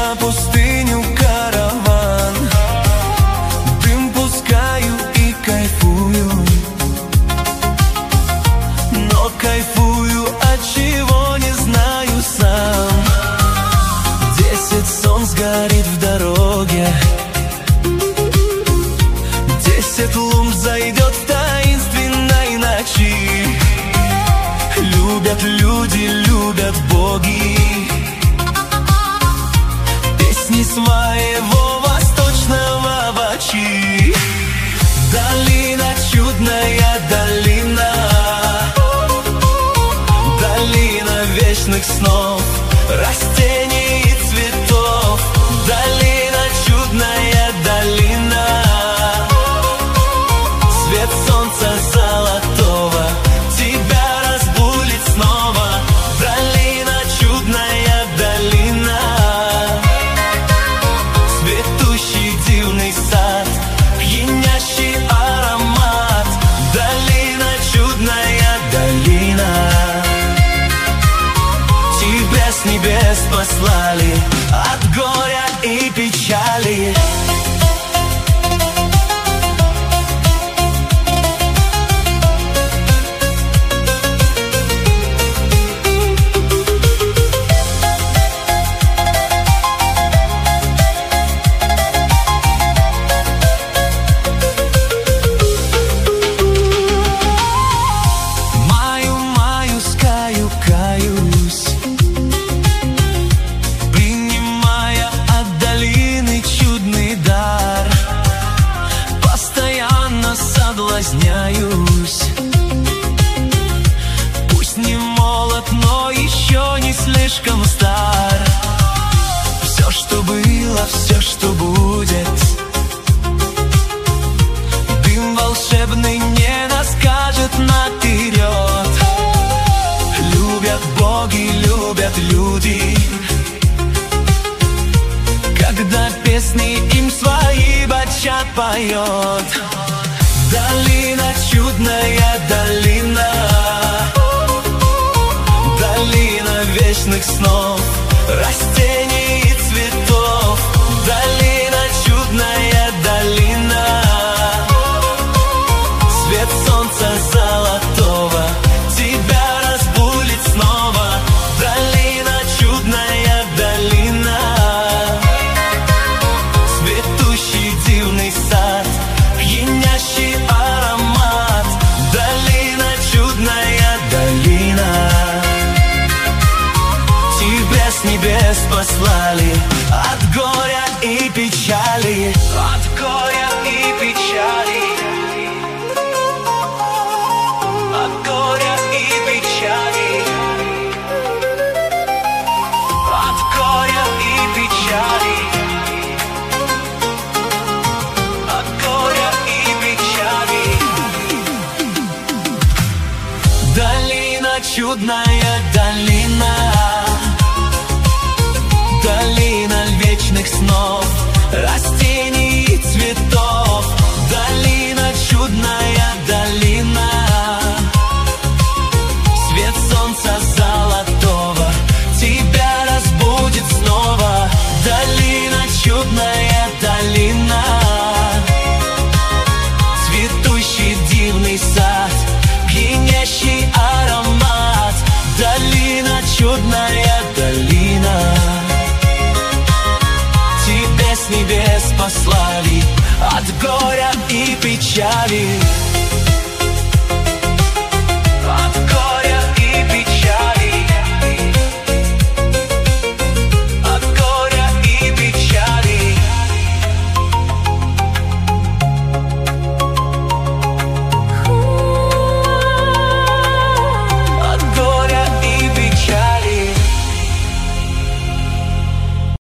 на пустыню караван. Дым пускаю и кайфую, но кайфую от чего не знаю сам. 10 солнц горит в дороге, 10 лун зайдет в таинственной ночи. Любят люди, любят боги песни своего восточного бачи. Долина, чудная долина, долина вечных снов, растений и цветов. Долина, чудная долина, свет солнца золотого тебя разбудит снова. Долина, чудная долина, цветущий дивный сад, пьянящий аромат. Долина, чудная долина, тебя с небес послали от горя и печали. Соблазняюсь, пусть не молод, но еще не слишком стар. Все, что было, все, что будет, дым волшебный не расскажет наперед. Любят боги, любят люди, когда песни им свои бачат поет. Долина, чудная долина, долина вечных снов, растений и цветов. Долина, чудная долина, свет солнца золотого тебя разбудит снова. Долина, чудная долина, цветущий дивный сад, пьянящий аромат. Долина, чудная долина, тебя с небес послали от горя и печали. От горя и печали, от горя и печали, от горя и печали. Долина, чудная долина, долина вечных снов, растений и цветов. Долина, чудная долина, свет солнца золотого тебя разбудит снова. Долина, чудная долина, цветущий дивный сад, пьянящий аромат. Долина, чудная долина, тебя с небес послали от горя и печали.